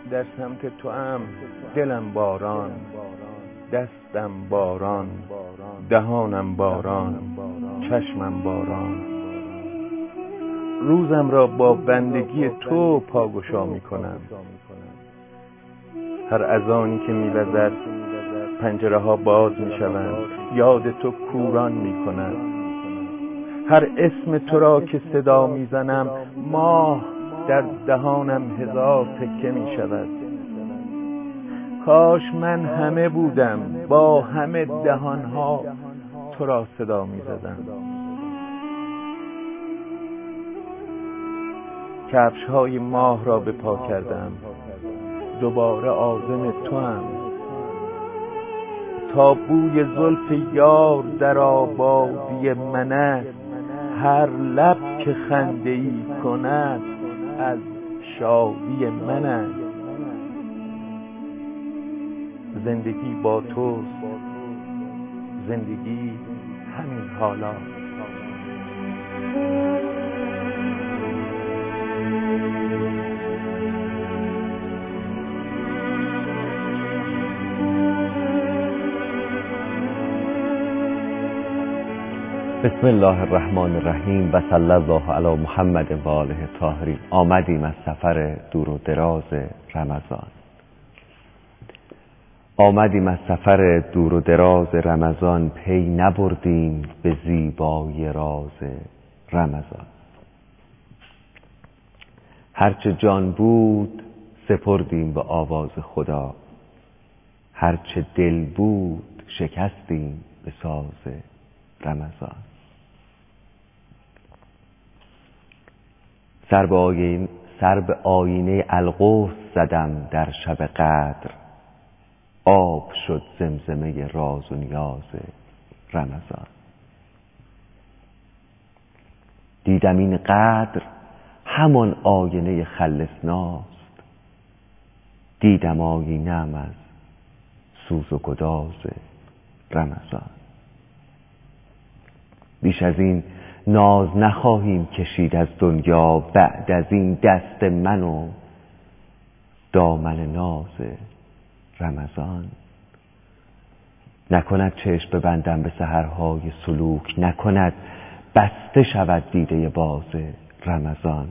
در سمت تو ام، دلم باران، دستم باران، دهانم باران، چشمم باران. روزم را با بندگی تو پاگشا می کنم. هر اذانی که می وزد پنجره ها باز می شوند، یاد تو کوران می کند. هر اسم تو را که صدا می زنم، ماه در دهانم هزار تکه می شود. کاش من همه بودم، با همه دهانها تو را صدا می زدم. کفش های ماه را به پا کردم، دوباره عازم تو هم. تا بوی زلف یار در آبادی من است، هر لب که خنده ای کند از شادی من است. زندگی با توست، زندگی همین حالا. بسم الله الرحمن الرحیم و صلی الله علی محمد و آله الطاهرین. آمدیم از سفر دور و دراز رمضان. آمدیم از سفر دور و دراز رمضان، پی نبردیم به زیبای راز رمضان. هرچه جان بود سپردیم به آواز خدا، هرچه دل بود شکستیم به ساز رمضان. سر به آینه القدس زدم در شب قدر، آب شد زمزمه راز و نیاز رمضان. دیدم این قدر همان آینه خلصناست، دیدم آینه‌ام از سوز و گداز رمضان. بیش از این ناز نخواهیم کشید از دنیا، بعد از این دست من و دامن ناز رمضان. نکند چشم ببندم به سحرهای سلوک، نکند بسته شود دیده باز رمضان.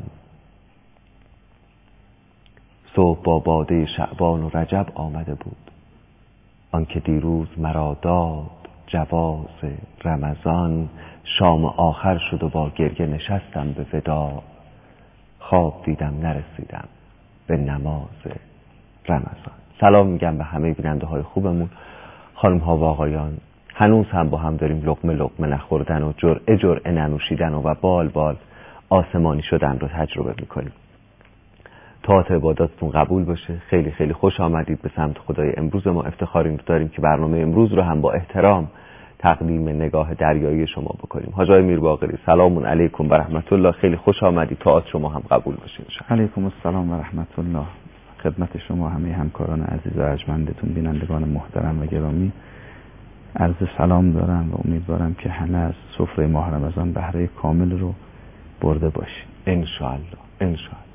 صبح با باده شعبان و رجب آمده بود، آنکه دیروز مرا داد جواز رمضان. شام آخر شد و با گریه نشستم به وداع، خواب دیدم نرسیدم به نماز رمضان. سلام میگم به همه بیننده های خوبمون، خانم ها و آقایان. هنوز هم با هم داریم لقمه لقمه نخوردن و جرعه جرعه ننوشیدن و بال بال آسمانی شدن رو تجربه میکنیم. طاعت عباداتتون قبول باشه. خیلی خیلی خوش آمدید به سمت خدای. امروز ما افتخاری داریم که برنامه امروز رو هم با احترام تقدیم نگاه دریایی شما بکنیم. حاج آقای میرباقری، سلام علیکم و رحمت الله. خیلی خوش آمدید. طاعت شما هم قبول باشه. علیکم السلام و رحمت الله. خدمت شما همه همکاران عزیز و ارجمندتون، بینندگان محترم و گرامی، عرض سلام دارم و امیدوارم که همه از سفره ماه رمضان بهره کامل رو برده باشیم ان شاء الله. ان شاء الله.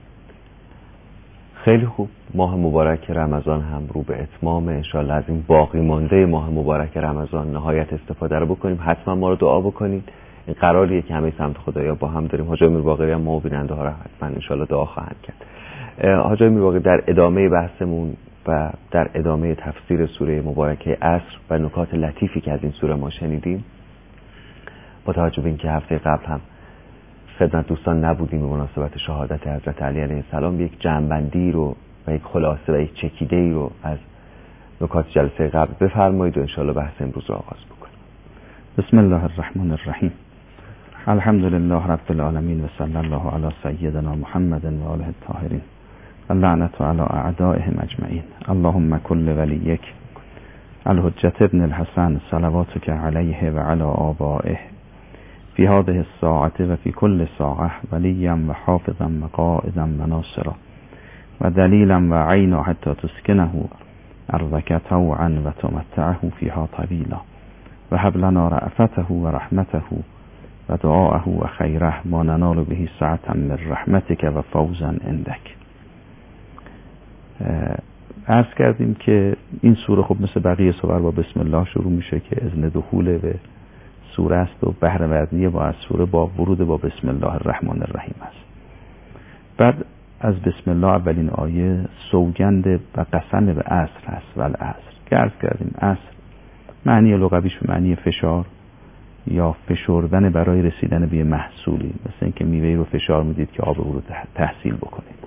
خیلی خوب. ماه مبارک رمضان هم رو به اتمام. ان شاء الله از این باقی مانده ماه مبارک رمضان نهایت استفاده رو بکنیم. حتما ما رو دعا بکنید. این قراریه که همه سمت خدایا با هم داریم. حاج میرباقری هم ما و بیننده ها رو حتما ان شاء الله دعا خواهند کرد. حاج میرباقری، در ادامه بحثمون و در ادامه تفسیر سوره مبارکه عصر و نکات لطیفی که از این سوره ما شنیدیم، با توجه به اینکه هفته قبل هم خدمت دوستان نبودیم به مناسبت شهادت حضرت علی علیه السلام، یک جمع‌بندی رو و یک خلاصه و یک چکیده‌ای رو از نکات جلسه قبل بفرمایید و ان شاءالله بحث امروز رو آغاز بکنیم. بسم الله الرحمن الرحیم. الحمد لله رب العالمین و صلی الله علی سیدنا محمد و آله الطاهرین و لعنت علی اعدائهم اجمعین. اللهم کل ولیک الحجة ابن الحسن صلواتک علیه و علی آبائه فی هذه الساعة و فی کل ساعة ولیا و حافظا و قائدا و ناصرا و دلیلا و عینا حتی تسکنه ارضک طوعا و تمتعه فیها طویلا و هب لنا رأفته و رحمته و دعاءه و خیره ما ننال به سعة من رحمتك و فوزا عندك. عرض کردیم که این سوره خب مثل بقیه سور با بسم الله شروع میشه که اذن دخول به سوره است و بهره‌وردی با از سوره با ورود با بسم الله الرحمن الرحیم است. بعد از بسم الله اولین آیه سوگند و قسم به عصر هست و العصر که عرض کردیم عصر معنی لغویش به معنی فشار یا فشردن برای رسیدن به محصولی، مثل اینکه میوه‌ای رو فشار میدید که آب او رو تحصیل بکنید.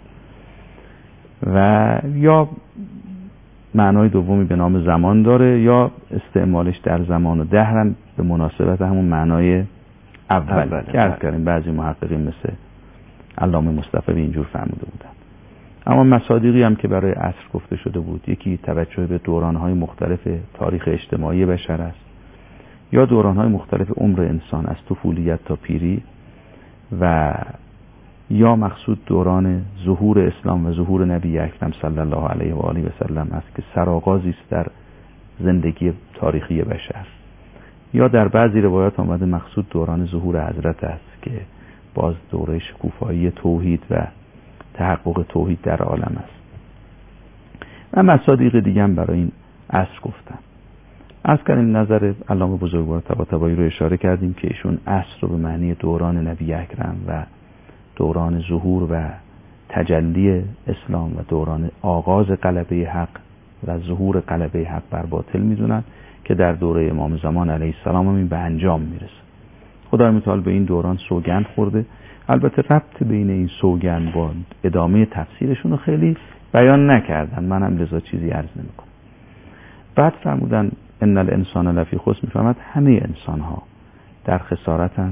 و یا معنای دومی به نام زمان داره یا استعمالش در زمان و دهر به مناسبت همون معنای اول که عرض کردیم بعضی محققین مثل علامه مصطفی اینجور فهمیده بودن. اما مصادیقی هم که برای عصر گفته شده بود، یکی توجه به دوران‌های مختلف تاریخ اجتماعی بشر است یا دوران‌های مختلف عمر انسان از طفولیت تا پیری و یا مقصود دوران ظهور اسلام و ظهور نبی اکرم صلی الله علیه و آله و سلم است که سرآغازی است در زندگی تاریخی بشر، یا در بعضی روایات آمده مقصود دوران ظهور حضرت است که باز دوره شکوفایی توحید و تحقق توحید در عالم است. و مصادیق دیگه هم برای این عصر گفتن. عرض کردیم نظر علامه بزرگوار طباطبایی رو اشاره کردیم که ایشون عصر رو به معنی دوران نبی اکرم و دوران ظهور و تجلی اسلام و دوران آغاز غلبه حق و ظهور غلبه حق بر باطل میدونن که در دوره امام زمان علیه السلام هم این به انجام میرسه. خدای متعال به این دوران سوگند خورده. البته ربط بین این سوگند با ادامه تفسیرشون رو خیلی بیان نکردن، من هم لذا چیزی عرض نمیکنم. بعد فرمودن ان الانسان لفی خسر، میفهمد همه انسان ها در خسارتند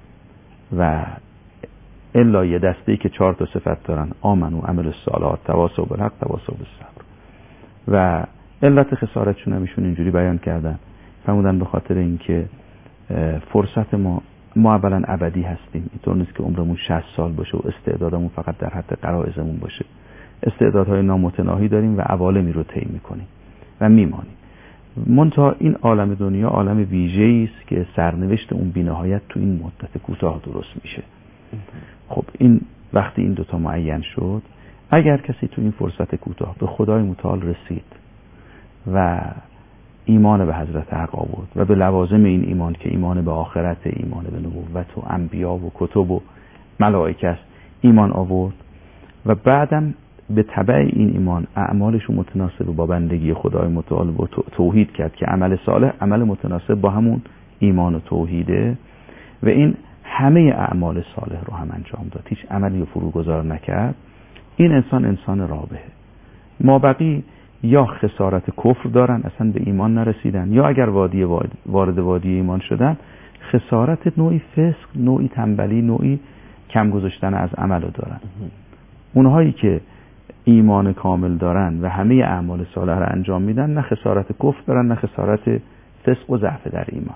و الا یه دسته‌ای که 4 تا صفت دارن، آمنو عمل الصالحات تواصوا بالحق تواصوا بالصبر. و علت خسارتشون هم ایشون اینجوری بیان کردن، فرمودن به خاطر اینکه فرصت ما اولا ابدی هستیم، اینطور نیست که عمرمون 60 سال باشه و استعدادمون فقط در حد غرایزمون باشه. استعدادهای نامتناهی داریم و عوالمی رو طی می‌کنیم و میمانیم. منتها این عالم دنیا عالم ویژه‌ای است که سرنوشت اون بی‌نهایت تو این مدت کوتاه درست میشه. خب این وقتی این دوتا معین شد، اگر کسی تو این فرصت کوتاه به خدای متعال رسید و ایمان به حضرت حق آورد و به لوازم این ایمان که ایمان به آخرت، ایمان به نبوت و انبیا و کتب و ملائکه است ایمان آورد و بعدم به تبع این ایمان اعمالش متناسب با بندگی خدای متعال و توحید کرد که عمل صالح عمل متناسب با همون ایمان و توحیده و این همه اعمال صالح رو هم انجام داد، هیچ عملی رو فروگذار نکرد، این انسان رابحه. ما بقی یا خسارت کفر دارن، اصلا به ایمان نرسیدن، یا اگر وارد وادی ایمان شدن خسارت نوعی فسق، نوعی تنبلی، نوعی کم گذاشتن از عمل رو دارن. اونهایی که ایمان کامل دارن و همه اعمال صالح رو انجام میدن نه خسارت کفر دارن نه خسارت فسق و ضعف در ایمان.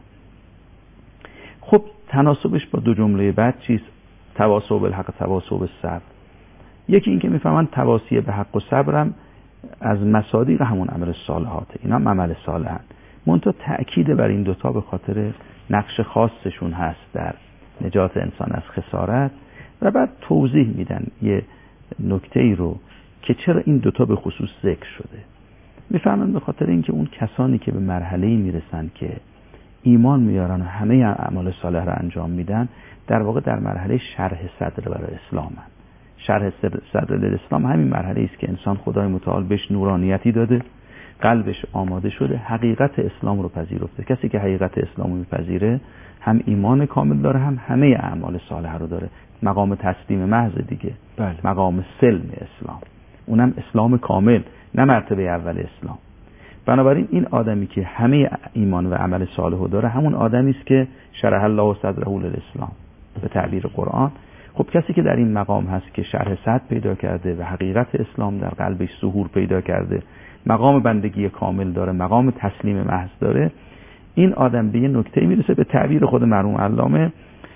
خب تناسبش با دو جمله بعد چیست؟ تواصوا بالحق تواصوا بالصبر. یکی این که میفهمن تواصی به حق و صبرم از مصادیق همون عمل صالحات، اینا هم عمل صالحن، منتها تأکید بر این دوتا به خاطر نقش خاصشون هست در نجات انسان از خسارت. و بعد توضیح میدن یه نکته ای رو که چرا این دوتا به خصوص ذکر شده. میفهمن به خاطر اینکه اون کسانی که به مرحله‌ای میرسن که ایمان میارن و همه اعمال صالح رو انجام میدن، در واقع در مرحله شرح صدر برای اسلامن. شرح صدر اسلام همین مرحله است که انسان خدای متعال بهش نورانیتی داده، قلبش آماده شده، حقیقت اسلام رو پذیرفته. کسی که حقیقت اسلام رو میپذیره هم ایمان کامل داره هم همه اعمال صالح رو داره. مقام تسلیم محض دیگه، مقام سلم اسلام، اونم اسلام کامل، نه مرتبه اول اسلام. بنابراین این آدمی که همه ایمان و عمل صالح رو داره همون آدمی است که شرح الله صدره للاسلام به تعبیر قرآن. خب کسی که در این مقام هست که شرح صدر پیدا کرده و حقیقت اسلام در قلبش ظهور پیدا کرده، مقام بندگی کامل داره، مقام تسلیم محض داره، این آدم به یه نکته میرسه به تعبیر خود مرحوم علامه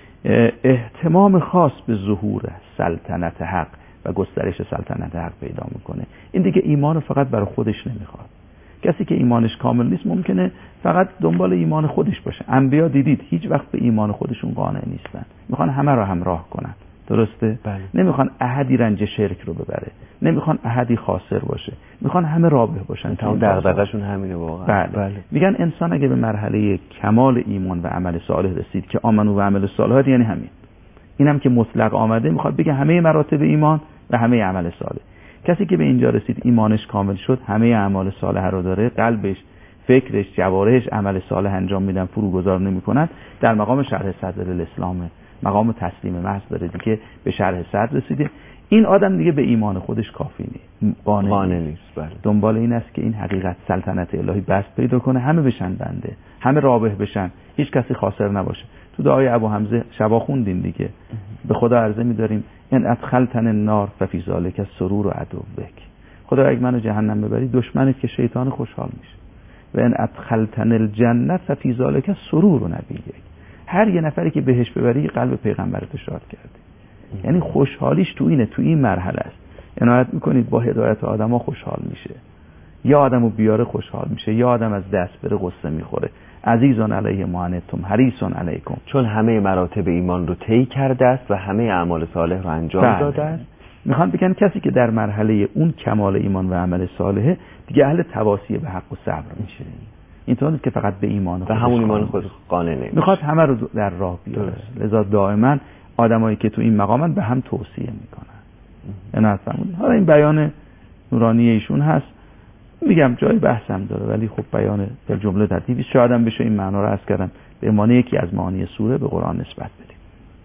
اهتمام خاص به ظهور سلطنت حق و گسترش سلطنت حق پیدا میکنه. این دیگه ایمان فقط برای خودش نمیخواد. کسی که ایمانش کامل نیست ممکنه فقط دنبال ایمان خودش باشه. انبیا دیدید هیچ وقت به ایمان خودشون قانع نیستن، میخوان همه رو همراه کنن، درسته؟ بله. نمیخوان احدی رنج شرک رو ببره، نمیخوان احدی خاسر باشه، میخوان همه رابح باشن. تمام دغدغه‌شون همینه واقعا. بله. میگن انسان اگه به مرحله کمال ایمان و عمل صالح رسید که آمنو و عمل صالحات یعنی همین، اینم که مطلق آمده میخواد بگه همه مراتب ایمان و همه عمل صالح. کسی که به اینجا رسید ایمانش کامل شد، همه اعمال صالح رو داره، قلبش، فکرش، جوارحش عمل صالح انجام میدن، فروگذار نمیکنن، در مقام شرح صدر الاسلام، مقام تسلیم محض داره دیگه، به شرح صدر رسیده. این آدم دیگه به ایمان خودش کافی نیست، قانع نیست. بله. دنبال این است که این حقیقت سلطنت الهی بست پیدا کنه، همه بشن بنده، همه رابح بشن، هیچ کسی خاسر نباشه. تو دعای ابو حمزه شبا خوندین دیگه، به خدا عرضه می‌داریم ان ادخلتن النار ففی ذلک السرور عدوک. خدا اگه منو جهنم ببری، دشمنت که شیطان خوشحال میشه. و ان ادخلتن الجنه ففی ذلک السرور نبیک. هر یه نفری که بهش ببری قلب پیغمبرت شاد کرده. یعنی خوشحالیش تو اینه، تو این مرحله است. عنایت میکنید با هدایت آدما خوشحال میشه. یا آدمو بیاره خوشحال میشه، یا آدم از دست بره غصه میخوره. عزیزان علیه ما عنتم حریصون علیکم. چون همه مراتب ایمان رو طی کرده است و همه اعمال صالح رو انجام داده است. میخوان بگن کسی که در مرحله اون کمال ایمان و عمل صالحه دیگه اهل تواصی به حق و صبر میشه. اینطور نیست که فقط به ایمان و همون ایمان خود قانع نمیشه، میخواد همه رو در راه بیاره. لذا دائما آدمایی که تو این مقامن به هم توصیه میکنن. اینا فرمودن. حالا این بیان نورانی ایشون هست، میگم جای بحثم داره، ولی خب بیان در جمله ترتیبی شاید هم بشه این معنا رو عرض کردم به عنوان یکی از معانی سوره به قرآن نسبت بدیم.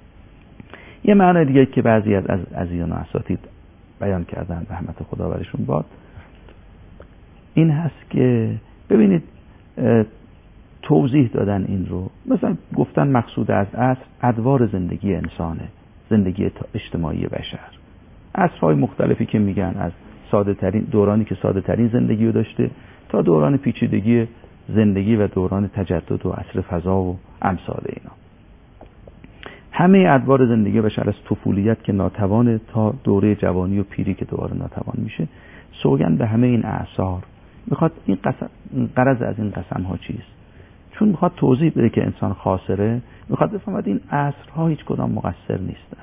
یه معنی دیگه که بعضی از عزیزان و اساتید بیان کردن رحمت خدا برشون باد، این هست که ببینید توضیح دادن این رو، مثلا گفتن مقصود از عصر ادوار زندگی انسانه، زندگی اجتماعی بشر، عصرهای مختلفی که میگن از ساده ترین دورانی که ساده ترین زندگی رو داشته تا دوران پیچیدگی زندگی و دوران تجدد و عصر فضا و امثال اینا. همه ادوار زندگی بشر از طفولیت که ناتوانه تا دوره جوانی و پیری که دوباره ناتوان میشه، سوگند به همه این اعصار. میخواد این غرض از این قسم ها چیست؟ چون میخواد توضیح بده که انسان خاسره، میخواد بفهمد این عصرها هیچ کدام مقصر نیستن.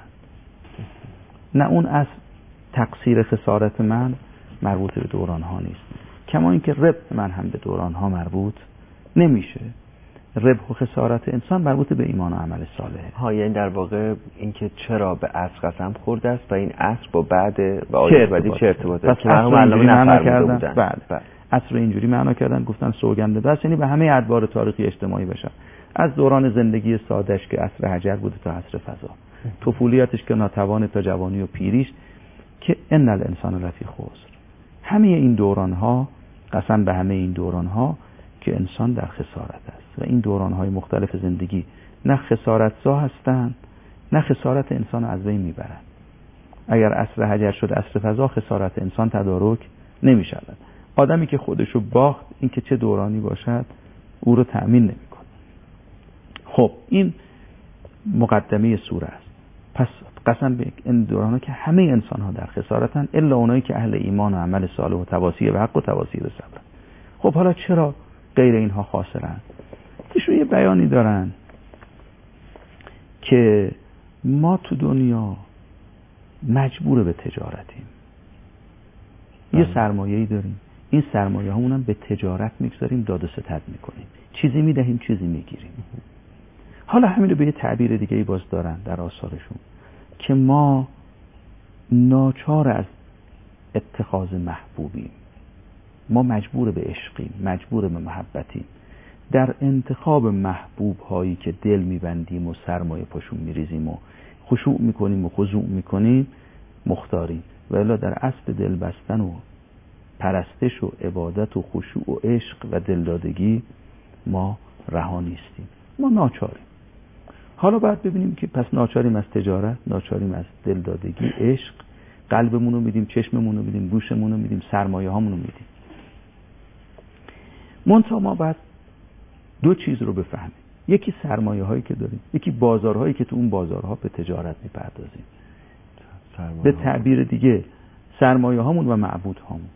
نه اون عصر تقصیر خسارت من مربوط به دوران ها نیست، کما اینکه ربح من هم به دوران ها مربوط نمیشه. ربح و خسارت انسان مربوط به ایمان و عمل صالحه. یعنی در واقع اینکه چرا به عصر قسم خورده است و این عصر با بعد و آیه بعدی چه ارتباطی داره؟ پس عصر اینجوری معنا کردن. بله. عصر اینجوری معنا کردن، گفتن سوگنده دست، یعنی به همه ادوار تاریخی اجتماعی بشر، از دوران زندگی سادهش که عصر حجر بوده تا عصر فضا، طفولیتش که ناتوان تا جوانی و پیریش که ان الانسان لفی خسر. همه این دوران ها قسم به همه این دوران ها که انسان در خسارت است و این دوران های مختلف زندگی نه خسارت زا هستند نه خسارت انسان از بین میبرند. اگر عصر حجر شد عصر فضا، خسارت انسان تدارک نمی شود. آدمی که خودشو باخت، این که چه دورانی باشد او رو تأمین نمی کند. خب این مقدمه سوره است. پس قسم به این دورانها که همه انسان ها در خسارتن الا اونایی که اهل ایمان و عمل صالح و تواصی به حق و تواصی به صبر. خب حالا چرا غیر اینها خاسرن؟ ایشون یه بیانی دارن که ما تو دنیا مجبور به تجارتیم. یه سرمایه‌ای داریم، این سرمایه همونم به تجارت میگذاریم، داد و ستد میکنیم، چیزی میدهیم چیزی میگیریم. حالا همین رو به یه تعبیر دیگه ای باز دارن در آثارشون که ما ناچار از اتخاذ محبوبیم، ما مجبور به عشقیم، مجبور به محبتیم. در انتخاب محبوب هایی که دل میبندیم و سرمایه پاشون میریزیم و خشوع میکنیم و خضوع میکنیم مختاریم، ولی در اصل دل بستن و پرستش و عبادت و خشوع و عشق و دلدادگی ما رها نیستیم، ما ناچاریم. حالا باید ببینیم که پس ناچاریم از تجارت، ناچاریم از دلدادگی، عشق، قلبمون رو میدیم، چشممون رو میدیم، گوشمون رو میدیم، سرمایه هامون رو میدیم. منتها ما باید دو چیز رو بفهمیم، یکی سرمایه هایی که داریم، یکی بازارهایی که تو اون بازارها به تجارت میپردازیم. به تعبیر دیگه سرمایه هامون و معبود هامون،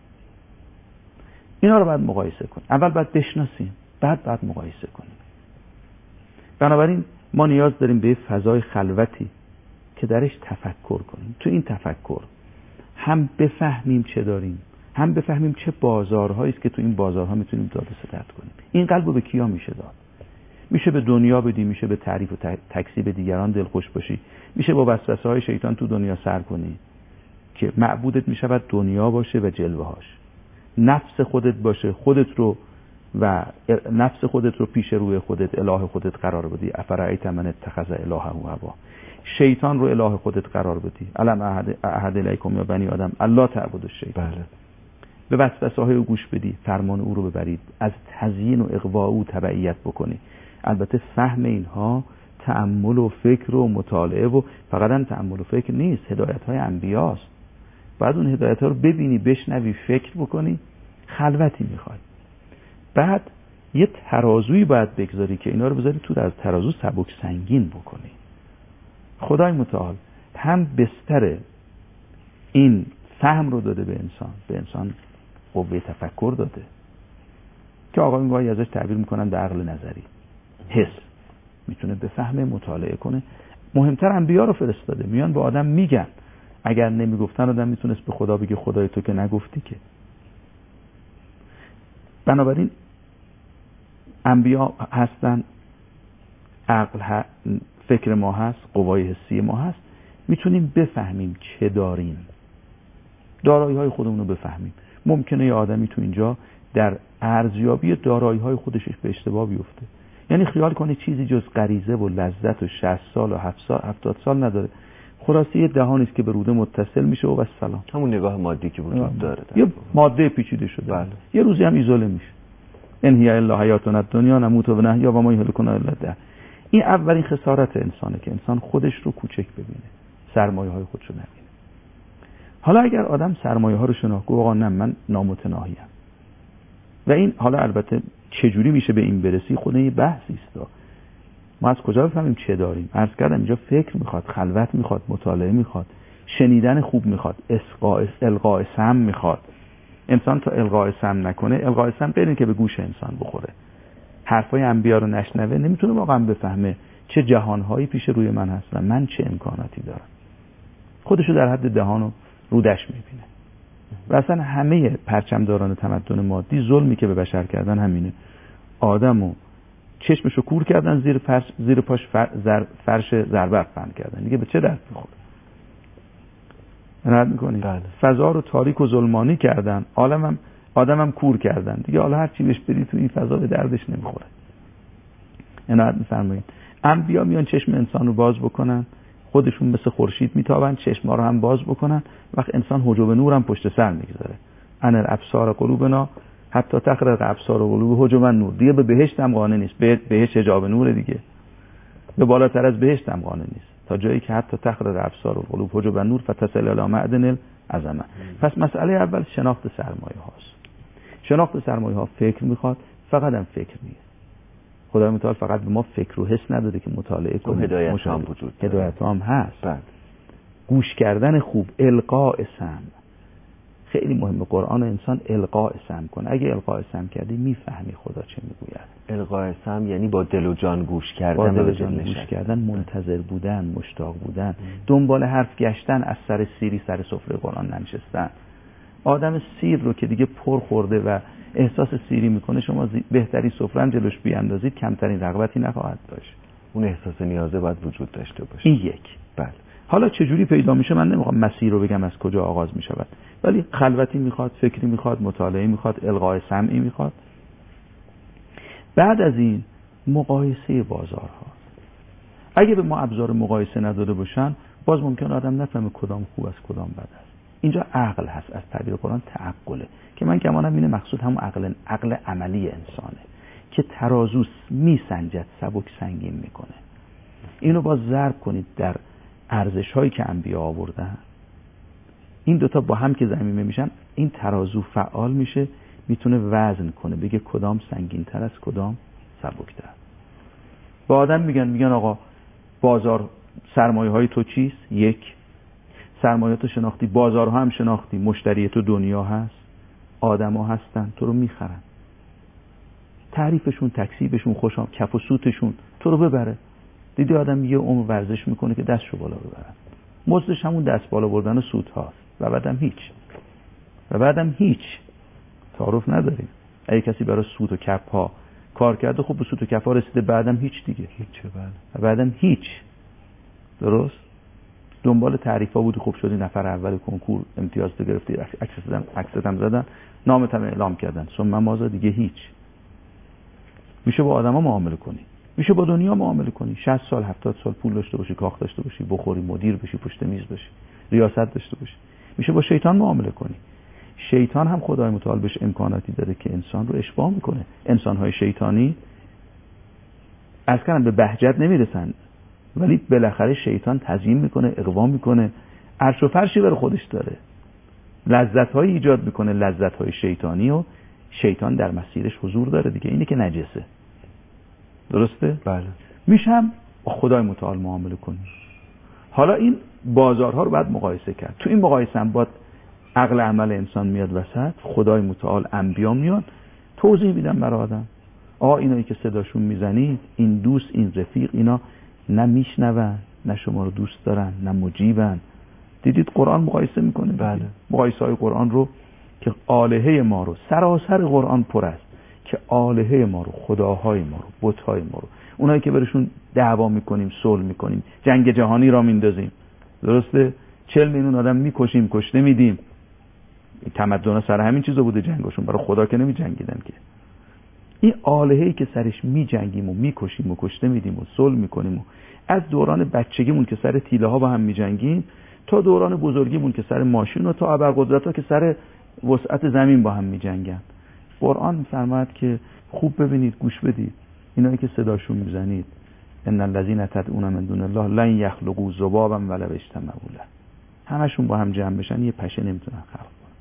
اینا رو باید مقایسه کنیم. اول باید بشناسیم، بعد مقایسه کنیم. بنابراین ما نیاز داریم به فضای خلوتی که درش تفکر کنیم. تو این تفکر هم بفهمیم چه داریم، هم بفهمیم چه بازارهایی است که تو این بازارها میتونیم داد و ستد کنیم. این قلبو به کیا میشه داد؟ میشه به دنیا بدی، میشه به تعریف و تکذیب دیگران دلخوش باشی، میشه با وسوسه‌های شیطان تو دنیا سر کنی که معبودت میشود دنیا باشه و جلوه‌هاش. نفس خودت باشه، خودت رو و نفس خودت رو پیش روی خودت اله خودت قرار بدی. افرأیت من اتخذ الهه هوا. شیطان رو اله خودت قرار بدی. الم احد الیکم یا بنی آدم الا تعبدوا الشیطان. بله. به وسوسه‌های او گوش بدی، فرمان او رو ببرید، از تزیین و اغوا او تبعیت بکنی. البته فهم اینها تأمل و فکر و مطالعه و فقط هم تأمل و فکر نیست، هدایت‌های انبیاست. بعد اون هدایت‌ها رو ببینی، بشنوی، فکر بکنی. خلوتی میخوای. بعد یه ترازویی باید بگذاری که اینا رو بذاری تو، از ترازو سبک سنگین بکنی. خدای متعال هم بستر این فهم رو داده به انسان قوه تفکر داده که آقا میگه ازش تعبیر میکنن به عقل نظری، حس، میتونه بفهمه، مطالعه کنه. مهمتر انبیا رو فرستاده، میان به آدم میگن. اگر نمیگفتن آدم میتونست به خدا بگه خدای تو که نگفتی که. بنابراین انبیا هستن، عقل فکر ما هست، قوای حسی ما هست، میتونیم بفهمیم چه داریم، دارایی های خودمون رو بفهمیم. ممکنه یه آدمی تو اینجا در ارزیابی دارایی های خودش به اشتباه بیفته، یعنی خیال کنه چیزی جز غریزه و لذت و 60 سال و 70 سال نداره. خلاصه یه دهانی است که به روده متصل میشه و سلام. همون نگاه مادی که وجود داره، یه ماده پیچیده شده. بله. یه روزی هم ایزوله میشه. ان هی الا حیاتنا الدنیا نموت و نحیا و ما یهلکنا الا الدهر. این اولین خسارت انسانه که انسان خودش رو کوچک ببینه، سرمایه های خودش رو نبینه. حالا اگر آدم سرمایه ها رو شناخت، گفت آقا نه من نامتناهیم، و این حالا البته چجوری میشه به این برسی خود این بحثی است. ما از کجا بفهمیم چه داریم؟ عرض کردم اینجا فکر میخواد، خلوت میخواد، مطالعه میخواد، شنیدن خوب میخواد، القاء سمع میخواد. انسان تا القاء سمع نکنه، القاء سمع غیر این که به گوش انسان بخوره، حرفای انبیا رو نشنوه، نمیتونه واقعا بفهمه چه جهانهایی پیش روی من هست و من چه امکاناتی دارم. خودشو در حد دهان و رودش میبینه. و اصلا همه پرچمداران تمدن مادی ظلمی که به بشر کردن همینه. آدمو چشمشو کور کردن، زیر پاش فرش زربفت پهن کردن. دیگه به چه درد میخوره؟ رد میکنی؟ فضا رو تاریک و ظلمانی کردن، آدمم کور کردن. دیگه حالا هر چی بهش بدی تو این فضا به دردش نمیخوره. عنایت میفرمایید. انبیا میان چشم انسان رو باز بکنن، خودشون مثل خورشید میتابن، چشم‌ها رو هم باز بکنن. وقت انسان حجاب نور هم پشت سر میگذاره. ان الابصار قلوبنا حتی تخرق ابصار قلوب حجاب نور. دیگه به بهشت هم قانع نیست، بهشت حجاب نور دیگه، به بالاتر از بهشت هم قانع نیست، تا جایی که حتی تخرق ابصار قلوب حجاب نور فتصل الی معدن العظمه. پس مسئله اول شناخت سرمایه هاست. شناخت سرمایه ها فکر میخواد، فقط هم فکر نیست. خدای متعال فقط به ما فکر و حس نداده که مطالعه کنیم، هدایت هم وجود داره. هدایت هم هست. گوش کردن خوب، القاء سمع خیلی مهمه. قرآن انسان القاء سمع کنه. اگه القاء سمع کردی میفهمی خدا چه میگوید. القاء سمع یعنی با دل و جان گوش کردن، با دل و جان گوش کردن، منتظر بودن، مشتاق بودن، دنبال حرف گشتن، از سر سیری سر سفره قرآن ننشستن. آدم سیر رو که دیگه پر خورده و احساس سیری میکنه، شما بهتری سفره جلوش بیاندازید کمترین رغبتی نخواهد داشت. اون احساس نیازه باید وجود داشته باشه. این یک. بله. حالا چجوری پیدا میشه من نمیخوام مسیر رو بگم از کجا آغاز میشود، ولی خلوتی میخواد، فکری میخواد، مطالعه میخواد، القاء سمعی میخواد. بعد از این مقایسه بازارها. اگه به ما ابزار مقایسه نداده باشن، باز ممکن آدم نفهمه کدام خوب است کدام بد است. اینجا عقل هست، از تعبیر قرآن تعقله، که من گمانم اینه مقصود هم عقل عملی انسانه که ترازو میسنجد، سبک سنگین میکنه. اینو باز ضرب کنید در ارزش هایی که انبیا آوردن. این دوتا با هم که ضمیمه میشن، این ترازو فعال میشه، میتونه وزن کنه، بگه کدام سنگین تر است کدام سبکتر. با آدم میگن آقا بازار سرمایه های تو چیست؟ یک، سرمایه تو شناختی، بازارها هم شناختی، مشتری تو دنیا هست، آدم ها هستن تو رو میخرن، تعریفشون، تکسیبشون، کف و سوتشون تو رو ببره. دیدی آدم یه عمر ورزش میکنه که دستشو بالا ببرن. مزدش همون دست بالا بردن و سود هاست و بعدم هیچ تعارف نداریم. اگه کسی برای سود و کپ ها کار کرده، خب به سود و کپ ها رسیده، بعدم هیچ دیگه، و بعدم هیچ. درست؟ دنبال تعریف ها بودی، خوب شدی نفر اول کنکور، امتیاز تو گرفتی، عکست هم زدن، نامت هم اعلام کردن، ثم ماذا؟ دیگه هیچ. میشه با آدما معامله کنی، میشه با دنیا معامله کنی، 60 سال 70 سال پول داشته باشی، کاخ داشته باشی، بخوری، مدیر بشی، پشت میز باشی، ریاست داشته باشی. میشه با شیطان معامله کنی. شیطان هم خدای متعال بهش امکاناتی داده که انسان رو اشباع میکنه. انسان‌های شیطانی از کنم به بهجت نمیرسن، ولی بالاخره شیطان تزیین میکنه، اغوا میکنه، عرش و فرشی برای خودش داره، لذت‌های ایجاد میکنه، لذت‌های شیطانی، و شیطان در مسیرش حضور داره دیگه. اینه که نجسه. درسته؟ بله. میشم با خدای متعال معامله کنیم. حالا این بازارها رو باید مقایسه کرد. تو این مقایسه هم باید عقل عمل انسان میاد وسط، خدای متعال، انبیا میان توضیح میدن برای آدم. اینایی که صداشون میزنید، این دوست، این رفیق، اینا نه میشنون، نه شما رو دوست دارن، نه مجیبن. دیدید قرآن مقایسه میکنه. بله. مقایسه های قرآن رو که آلهه ما رو، سراسر قرآن پر است که آلهه ما رو، خداهای ما رو، بت‌های ما رو، اونایی که برشون دعوا میکنیم، صلح میکنیم، جنگ جهانی را میندازیم، درسته؟ 40 میلیون آدم میکشیم، کشته میدیم. تمدن سر همین چیزا بوده جنگاشون، برای خدا که نمیجنگیدن که. این آلهه‌ای که سرش میجنگیم و میکشیم و کشته میدیم و صلح میکنیم، و از دوران بچگیمون که سر تیله ها با هم میجنگیم تا دوران بزرگیمون که سر ماشین، و تا ابرقدرت‌ها که سر وسعت زمین با هم میجنگن. قرآن میفرماید که خوب ببینید، گوش بدید، اینایی که صداشون میزنید، ان الذين تدعون من دون الله لن يخلقوا ذبابا ولو اجتمعوا له. همشون با هم جمع بشن یه پشه نمیتونن خلق کنن.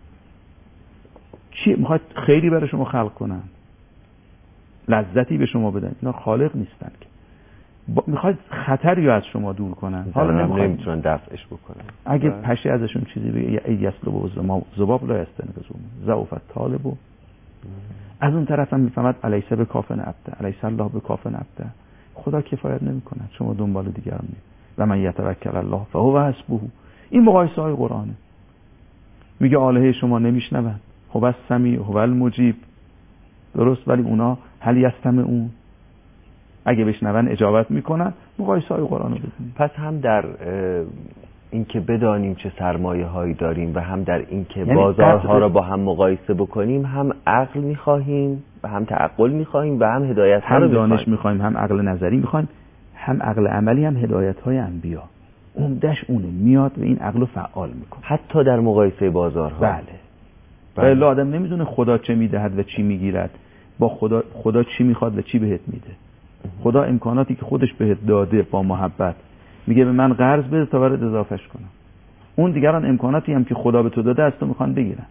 چی میخواد خیری برای شما خلق کنن؟ لذتی به شما بدن؟ اینا خالق نیستن که. میخواد خطری از شما دور کنن، حالا نمیتونن دفعش بکنن. اگه پشه ازشون چیزی بگه یسلب و ذباب لا یستنقذون ضعف الطالب. از اون طرف هم میفهمد الیس بکافن عبده، الیس الله بکافن عبده. خدا کفایت نمیکنه، شما دنبال دیگران می و من یتوکل الله فهو حسبه. این مقایسه های قرآنه. میگه آلهه شما نمیشنون، هو السمیع هو المجیب، درست، ولی اونا هل یستمعون، اگه بشنون اجابت میکنن. مقایسه های قرآن رو ببینید. پس هم در این که بدانیم چه سرمایه هایی داریم و هم در این که یعنی بازارها را با هم مقایسه بکنیم، هم عقل میخواهیم و هم تعقل میخواهیم و هم هدایت ها رو میخواهیم. هم دانش میخواهیم، هم عقل نظری میخواهیم، هم عقل عملی، هم هدایت های انبیا. عمدش اونه، میاد و این عقل رو فعال میکنه حتی در مقایسه بازارها. بله. ولی آدم نمیدونه خدا چه میدهد و چی میگیرد. با خدا چی میخواد و چی بهت میده. خدا امکاناتی که خودش بهت داده با محبت میگه به من قرض بده تا برات اضافهش کنم. اون دیگران امکاناتی هم که خدا به تو داده از تو میخوان بگیرن.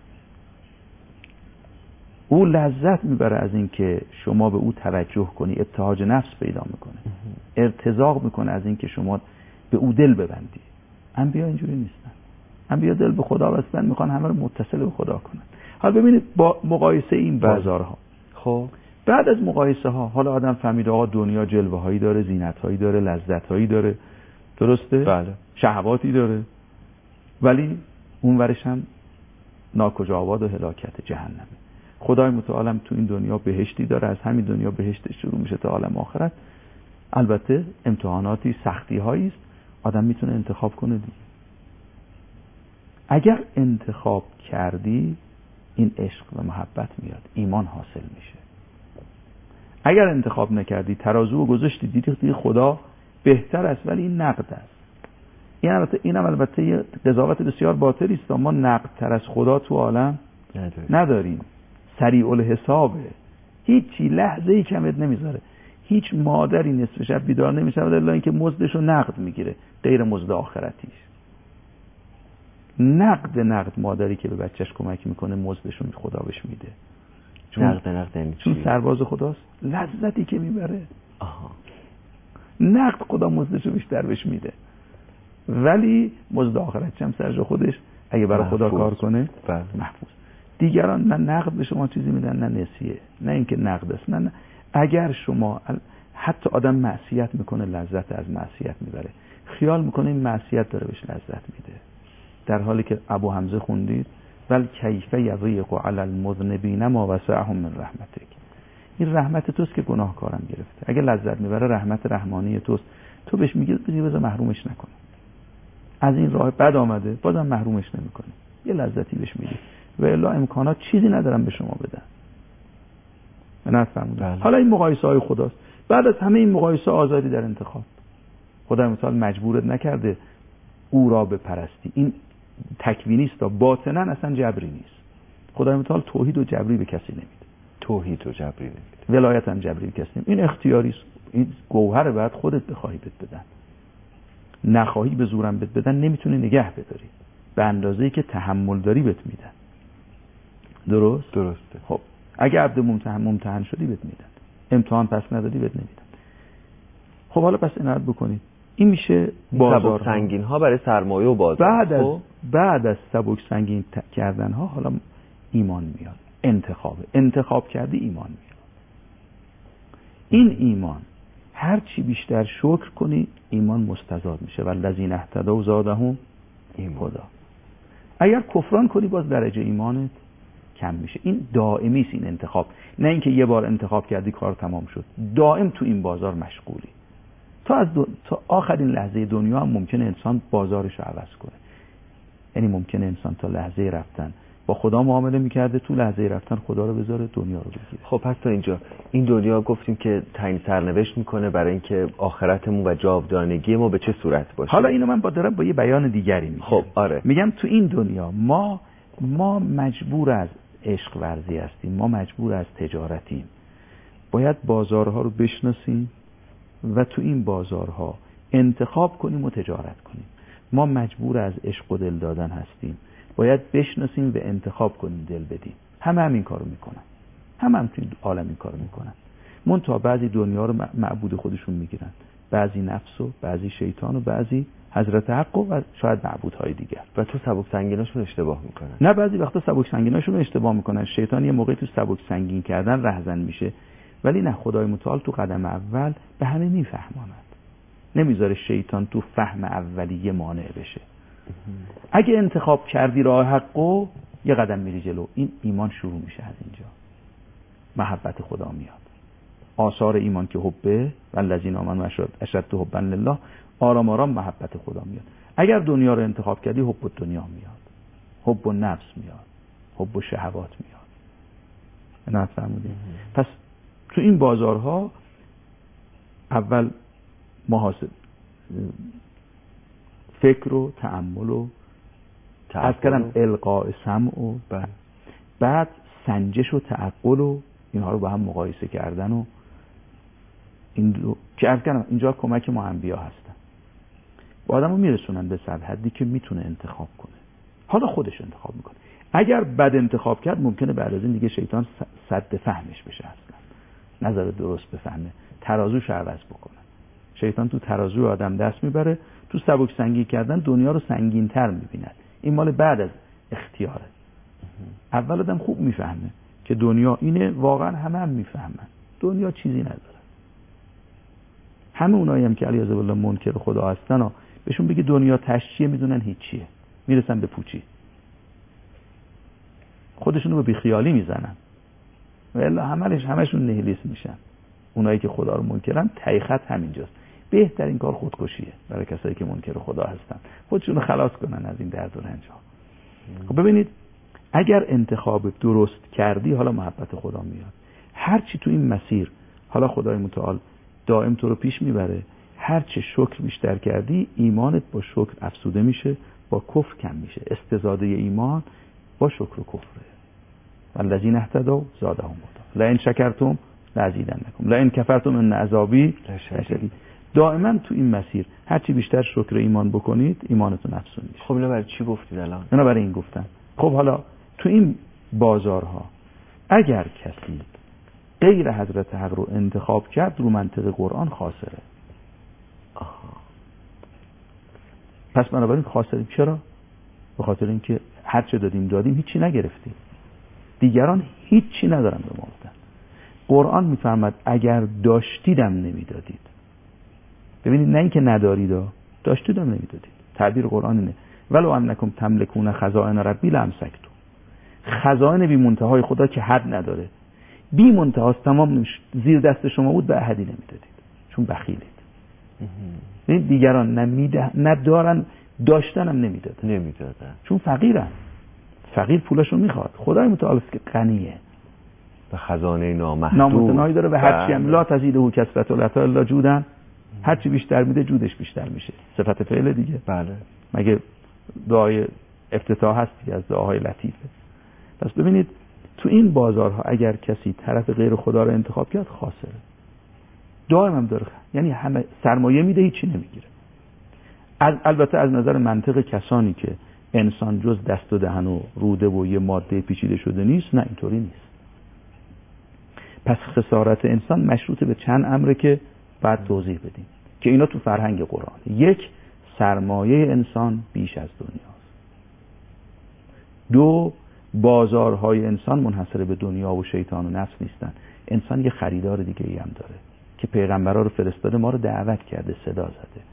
او لذت میبره از این که شما به او توجه کنی، ابتهاج نفس پیدا میکنه، ارتزاق میکنه از این که شما به او دل ببندی. انبیا اینجوری نیستن. انبیا دل به خدا بستن، میخوان همه رو متصل به خدا کنن. حالا ببینید با مقایسه این بازارها، خب بعد از مقایسه ها حالا آدم فهمید آقا دنیا جلوه هایی داره، زینت هایی داره، لذت هایی داره، درسته؟ بله. شهواتی داره، ولی اون ورش هم ناکجا آباد و هلاکت جهنمه. خدای متعال تو این دنیا بهشتی داره، از همین دنیا بهشت شروع میشه تا عالم آخرت. البته امتحاناتی، سختی هایی است، آدم میتونه انتخاب کنه دیگه. اگر انتخاب کردی این عشق و محبت میاد، ایمان حاصل میشه. اگر انتخاب نکردی، ترازو رو گذاشتی، دیدی خدا بهتر است، ولی این نقد است. این هم البته یه قضاوت بسیار باطلی است. ما نقد تر از خدا تو عالم نداریم. سریع الحسابه، هیچی لحظه‌ای کمت نمیذاره. هیچ مادری نصف شب بیدار نمیشه الا اینکه مزدشو نقد میگیره، غیر مزد آخرتیش. نقد مادری که به بچهش کمک میکنه مزدشو خدا بهش میده. چون سرباز خداست، لذتی که میبره. نقد خدا مزدشو بیشتر بهش میده، ولی مزد آخرت هم سرجا خودش اگه برای خدا کار کنه محفوظ. دیگران نه نقد به شما چیزی میدن نه نسیه، نه اینکه نقد است، نه. اگر شما حتی آدم معصیت میکنه لذت از معصیت میبره، خیال میکنه این معصیت داره بهش لذت میده، در حالی که ابو حمزه خوندید ول کیف یضیق علی المذنبین ما وسعهم من رحمتک. این رحمت توست که گناهکارم گرفته. اگه لذت میبره رحمت رحمانی توست، تو بهش میگی بذار محرومش نکنه. از این راه بد آمده بازم محرومش نمیکنه، یه لذتی بهش میدی و الا امکانات چیزی ندارم به شما بدن. من فهمیدم. حالا این مقایسه های خداست. بعد از همه این مقایسه آزادی در انتخاب. خدا مثلا مجبورت نکرده او را بپرستی. این تکوینی است، باطنا اصلا جبری نیست. خدای متعال توحید و جبری به کسی نمیده. توحید و جبری نمیده. ولایت هم جبری به کسی نمیده. این اختیاری است. این گوهر بعد خودت بخوای بهت بدن. نخواهی به زورم بهت بدن نمیتونی نگه بداری. به اندازه‌ای که تحمل داری بهت میدن. درسته. خب اگه عبد ممتحن شدی بهت میدن. امتحان پس ندادی بهت نمیدن. خب حالا پس عنایت بکنید. این میشه بازار سنگین ها برای سرمایه و بازار. بعد از سبک سنگین کردن ها حالا ایمان میاد. انتخاب کردی ایمان میاد. این ایمان هر چی بیشتر شکر کنی ایمان مستزاد میشه. والذین اهتدوا زادهم هدی. اگر کفران کنی باز درجه ایمانت کم میشه. این دائمی است این انتخاب، نه اینکه یه بار انتخاب کردی کار تمام شد. دائم تو این بازار مشغولی. تا آخرین لحظه دنیا هم ممکنه انسان بازارش رو عوض کنه. یعنی ممکنه انسان تا لحظه رفتن با خدا معامله میکرده، تو لحظه رفتن خدا رو بذاره دنیا رو بگیره. خب پس تا اینجا این دنیا گفتیم که تعیین سرنوشت میکنه برای اینکه آخرتمون و جاودانگی ما به چه صورت باشه. حالا اینو من دارم با یه بیان دیگری میگم. خب آره. میگم تو این دنیا ما مجبور از عشق ورزی هستیم، ما مجبور از تجارتیم. باید بازارها رو بشناسیم و تو این بازارها انتخاب کنیم و تجارت کنیم. ما مجبور از عشق و دل دادن هستیم، باید بشناسیم و انتخاب کنیم دل بدیم. همین کارو میکنن. هم تو عالم این کارو میکنن. منتها بعضی دنیا رو معبود خودشون میگیرن، بعضی نفس و بعضی شیطان و بعضی حضرت حق و شاید معبودهای دیگر. و تو سبک سنگیناشون اشتباه میکنن. نه، بعضی وقتا سبک سنگیناشون اشتباه میکنن. شیطان یه موقعی تو سبک سنگین کردن رهزن میشه، ولی نه، خدای متعال تو قدم اول به همه میفهماند. نمیذاره شیطان تو فهم اولیه مانع بشه. اگه انتخاب کردی راه حقو یه قدم میری جلو. این ایمان شروع میشه از اینجا. محبت خدا میاد. آثار ایمان که حبه والذین آمنوا اشد حبا لله، آرام آرام محبت خدا میاد. اگر دنیا رو انتخاب کردی حب دنیا میاد، حب نفس میاد، حب شهوات میاد. نه فهمیدین؟ پس تو این بازارها اول محاسب فکر و تأمل و از کردم القاء سمع و بعد سنجش و تعقل و اینها رو با هم مقایسه کردن و این که از کردم اینجا کمک ما انبیا هستن. با آدم رو میرسونن به سرحدی که میتونه انتخاب کنه. حالا خودش انتخاب میکنه. اگر بد انتخاب کرد ممکنه بعد از این دیگه شیطان سد فهمش بشه، اصلا نظر درست بفهمه، ترازوش عوض بکنه. شیطان تو ترازو آدم دست میبره، تو سبک سنگین کردن دنیا رو سنگین تر میبیند. این مال بعد از اختیاره. اول آدم خوب میفهمه که دنیا اینه، واقعا هم میفهمن دنیا چیزی نداره. همه اونایی هم که علیه بالله منکر خدا هستن بهشون بگی دنیا تشچیه، میدونن هیچیه، میرسن به پوچی، خودشونو به بیخیالی میزنن و الا همشون نهیلیست میشن. اونایی که خدا رو منکرن ته خط همینجاست. بهترین کار خودکشیه برای کسایی که منکر خدا هستن، خودشونو خلاص کنن از این درد و رنج ها. خب ببینید، اگر انتخاب درست کردی حالا محبت خدا میاد. هرچی تو این مسیر حالا خدای متعال دائم تو رو پیش میبره. هرچی شکر بیشتر کردی ایمانت با شکر افزوده میشه، با کفر کم میشه. استزاده ایمان با شکر و کفره. والذین اهتدوا زادهم هدی لئن شکرتم لازیدنکم لئن کفرتم ان عذابی لشدید. دائما تو این مسیر هرچی بیشتر شکر ایمان بکنید ایمانتون افزون میشه. خب اینو برای چی گفتید الان؟ اینا برای این گفتم. خب حالا تو این بازارها اگر کسی غیر حضرت حق رو انتخاب کرد رو منطق قرآن خاسره. پس بنابراین خاسریم. چرا؟ به خاطر اینکه هر چه دادیم هیچی نگرفتیم. دیگران هیچی ندارن به ما بدن. قرآن میفرماد اگر داشتیدم نمیدادید. ببینید، نه اینکه ندارید، داشتید هم نمیدادید. تعبیر قرآن اینه ولو انکم تملکون خزائن ربی لامسکتم. خزائن بی منتهای خدا که حد نداره، بی منتهاست، تمام زیر دست شما بود، به احدی نمیدادید چون بخیلید. این دیگران ندارن، داشتن هم نمیدادن چون فقیرن. فقیر پولشو میخواد، خدای متعال که غنیه و خزانه نامحدود نامتناهی داره و هر چی هم لا تزیده کثرت العطاء الا جودن، هر چی بیشتر میده جودش بیشتر میشه. صفت فعل دیگه. بله. مگه دعای افتتاح هستی از دعاهای لطیفه. پس ببینید تو این بازارها اگر کسی طرف غیر خدا رو انتخاب کرد خاسره. دائم هم داره، یعنی همه سرمایه میده هیچی نمیگیره. البته از نظر منطق کسانی که انسان جز دست و دهن و روده و یه ماده پیچیده شده نیست، نه اینطوری نیست. پس خسارت انسان مشروط به چند امره که بعد توضیح بدیم که اینا تو فرهنگ قرآن. یک، سرمایه انسان بیش از دنیاست. دو، بازارهای انسان منحصر به دنیا و شیطان و نفس نیستن. انسان یه خریدار دیگه ای هم داره که پیغمبرا رو فرستاده، ما رو دعوت کرده، صدا زده،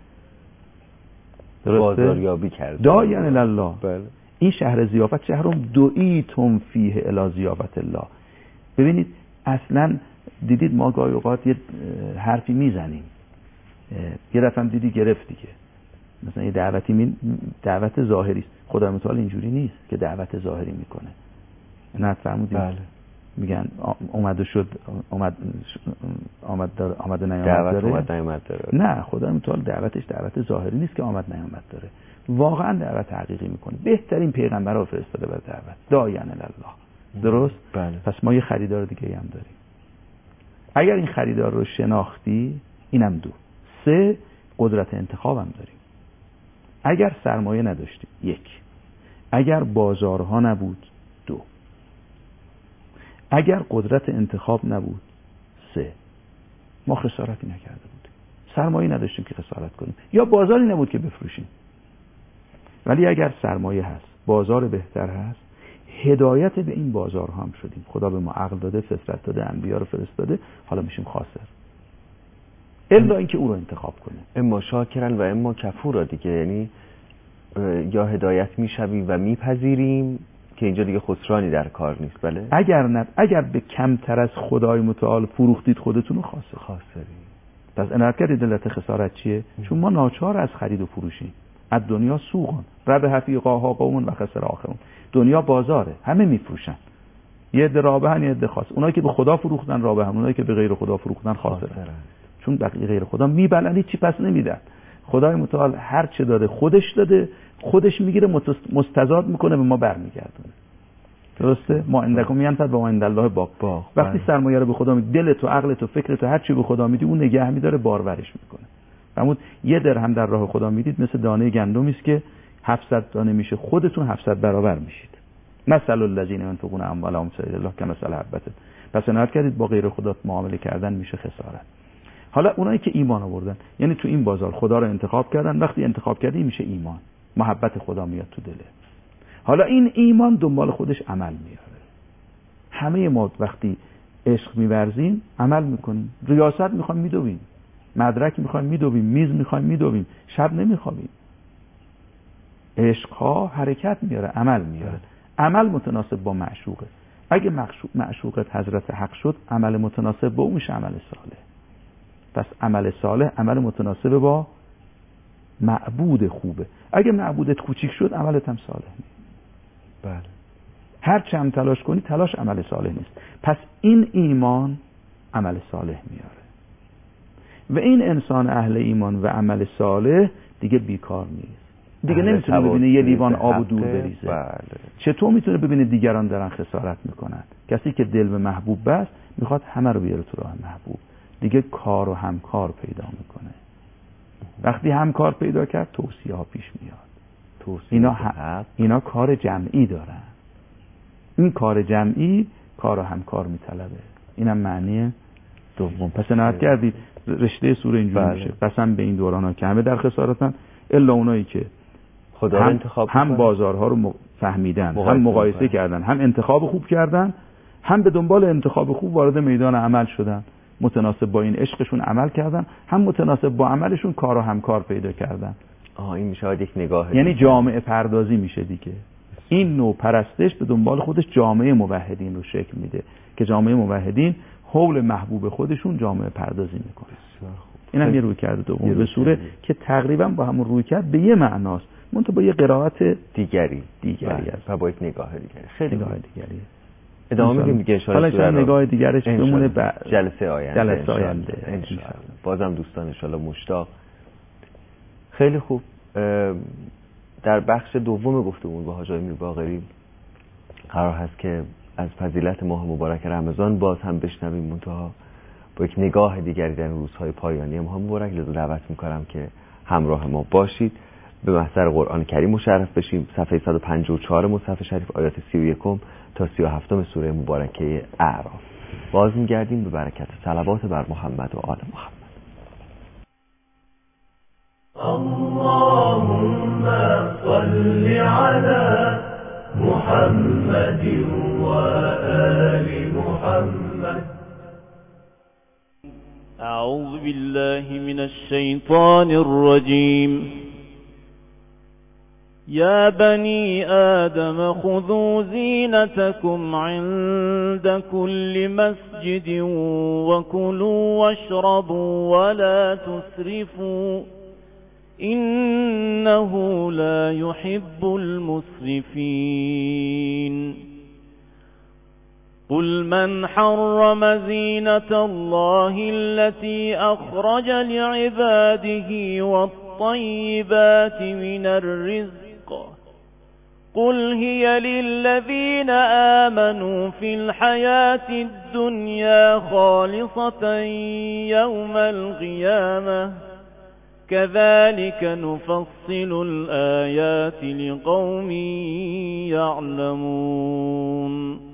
بازاریابی کرده. داعیان الله. بله. این شهر ضیافت شهرم دعیتم فیه الی ضیافت الله. ببینید اصلا دیدید ما گاهی اوقات یه حرفی میزنیم، یه دفعه هم دیدی گرفت دیگه، مثلا یه دعوت ظاهری است. خدا متعال اینجوری نیست که دعوت ظاهری میکنه. نه فرمودید. بله. میگن اومد شد، آمد نیامد داره. اومد نیامد داره. نه، خدا متعال دعوتش دعوت ظاهری نیست که آمد نیامد داره، واقعا دعوت حقیقی میکنه. بهترین پیغمبرا فرستاده برای دعوت، داعیان الله. درست؟ بله. پس ما یه خریدار دیگه هم داریم. اگر این خریدار رو شناختی، اینم دو. سه، قدرت انتخاب هم داریم. اگر سرمایه نداشتیم، یک. اگر بازارها نبود، دو. اگر قدرت انتخاب نبود، سه. ما خسارتی نکرده بودیم. سرمایه نداشتیم که خسارت کنیم، یا بازاری نبود که بفروشیم. ولی اگر سرمایه هست، بازار بهتر هست، هدایت به این بازارها هم شدیم. خدا به ما عقل داده، فطرت داده، انبیا رو فرستاده، حالا میشیم خاسر. الا اینکه او رو انتخاب کنیم. اما شاکرن و اما کفورا دیگه، یعنی یا هدایت میشویم و میپذیریم که اینجا دیگه خسرانی در کار نیست. بله. اگر به کمتر از خدای متعال فروختید خودتون رو خاسرین. پس عنایت کردید علت خسارت چیه؟ چون ما ناچار از خرید و فروشیم. از دنیا سوقون ربح فی قاها قوم و خسر آخرون. دنیا بازاره، همه میفروشن. یه عده رابحن، یه عده خاص. اونایی که به خدا فروختن رابحن، اونایی که به غیر خدا فروختن خاسرن. چون بقیه غیر خدا میبلن، چی پس نمیدن. خدای متعال هر چه داده خودش داده، خودش میگیره، مستزاد میکنه، به ما برمیگردونه. درسته؟ ما عندکم ینفد و ما عند الله باق. وقتی سرمایه رو به خدا میدی، دلت و عقلت و فکرت و هر چی به خدا میدی، اون نگه میداره، بارورش میکنه. فرمود یه درهم در راه خدا میدید مثل دانه گندمی است که 700 دانه میشه، خودتون 700 برابر میشید. مثل الذین ينفقون اموالهم فی سبیل الله کمثل حبة. پس عنایت کردید با غیر خدا معامله کردن میشه خسارت. حالا اونایی که ایمان آوردن، یعنی تو این بازار خدا رو انتخاب کردن، وقتی انتخاب کردی میشه ایمان، محبت خدا میاد تو دله. حالا این ایمان دنبال خودش عمل میاره. همه ما وقتی عشق می‌ورزیم عمل میکنیم، ریاست میخوایم میدویم، مدرک میخوایم میدویم، میز میخوایم میدویم، شب نمیخوابیم. عشق ها حرکت میاره، عمل میاره. عمل متناسب با معشوقه. اگه معشوقت حضرت حق شد، عمل متناسب با اون میشه عمل صالح. پس عمل صالح عمل متناسب با معبود خوبه. اگه معبودت کوچیک شد، عملت هم صالح نیست. بله. هر چند تلاش کنی، تلاش عمل صالح نیست. پس این ایمان عمل صالح میاره و این انسان اهل ایمان و عمل صالح دیگه بیکار نیست. دیگه نمیتونه ببینه یه لیوان آب و دور بریزه. بله. چطور میتونه ببینه دیگران دارن خسارت میکنن؟ کسی که دل به محبوب بست میخواد همه رو بیاره تو راه محبوب. دیگه کار و همکار پیدا میکنه. وقتی همکار پیدا کرد، توصیه ها پیش میاد. اینا کار جمعی دارن. این کار جمعی کار و همکار میطلبه. اینم معنی دوم. پس عنایت کردید رشته سوره اینجوری میشه. قسم به این دوران‌ها که همه در خسارتن، الا اونایی که خدا انتخاب هم بازارها رو فهمیدن، هم مقایسه کردن، هم انتخاب خوب کردن، هم به دنبال انتخاب خوب وارد میدان عمل شدن، متناسب با این عشقشون عمل کردن، هم متناسب با عملشون کار و همکار پیدا کردن. این میشه یک نگاه یعنی جامعه پردازی میشه دیگه. این نوع پرستش به دنبال خودش جامعه موحدین رو شکل میده که جامعه موحدین حول محبوب خودشون جامعه پردازی میکنه. این هم یه رویکرد دوم به صوره که تقریبا با همون رویکرد به یه معناست، منتها با یه قرائت دیگری است و با یک نگاه دیگری. خیلی نگاه دیگریه. ادامه میدیم دیگه ان شاء الله. حالا نگاه دیگرش بمونه جلسه آینده. بازم دوستان ان شاء الله مشتاق. خیلی خوب. در بخش دوم گفتمون با حاج امیر باقری قرار هست که از فضیلت ماه مبارک رمضان باز هم بشنویم، منتها با یک نگاه دیگری در روزهای پایانی ماه مبارک. لذا دعوت میکنم که همراه ما باشید، به محضر قرآن کریم مشرف بشیم. صفحه 154 مصحف شریف، آیات 31 تا 37 سوره مبارکه اعراف. باز میگردیم به برکت صلوات بر محمد و آل محمد. اللهم صل على محمد وآل محمد. أعوذ بالله من الشيطان الرجيم. يا بني آدم خذوا زينتكم عند كل مسجد وكلوا واشربوا ولا تسرفوا إنه لا يحب المسرفين. قل من حرم زينة الله التي أخرج لعباده والطيبات من الرزق قل هي للذين آمنوا في الحياة الدنيا خالصة يوم القيامة كذلك نفصل الآيات لقوم يعلمون.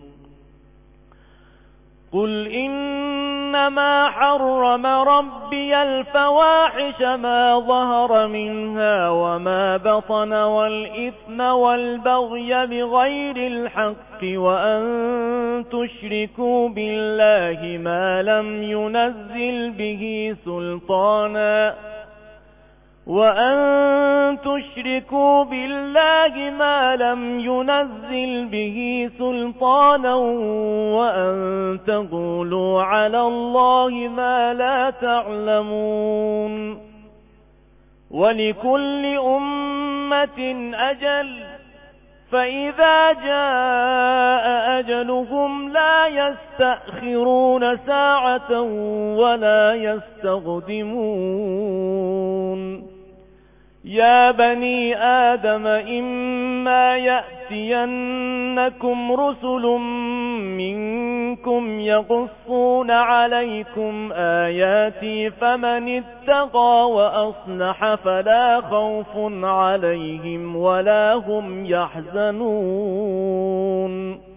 قل إنما حرم ربي الفواحش ما ظهر منها وما بطن والإثم والبغي بغير الحق وأن تشركوا بالله ما لم ينزل به سلطانا وأن وأن تقولوا على الله ما لا تعلمون. ولكل أمة أجل فإذا جاء أجلهم لا يستأخرون ساعة ولا يستقدمون. يا بني آدم إما يأتينكم رسل منكم يقصون عليكم آياتي فمن اتقى وأصلح فلا خوف عليهم ولا هم يحزنون.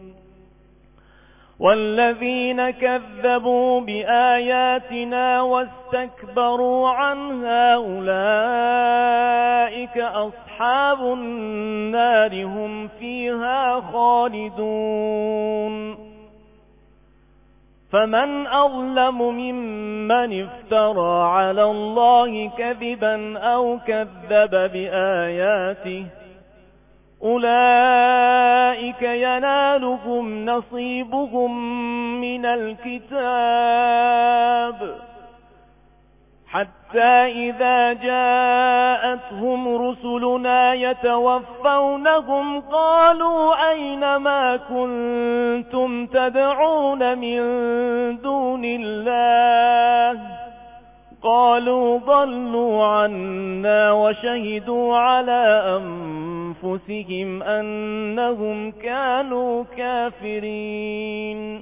والذين كذبوا بآياتنا واستكبروا عنها أولئك أصحاب النار هم فيها خالدون. فمن أظلم ممن افترى على الله كذبا أو كذب بآياته أولئك ينالهم نصيبهم من الكتاب حتى إذا جاءتهم رسلنا يتوفونهم قالوا أين ما كنتم تدعون من دون الله قالوا ضلوا عنا وشهدوا على أنفسهم أنهم كانوا كافرين.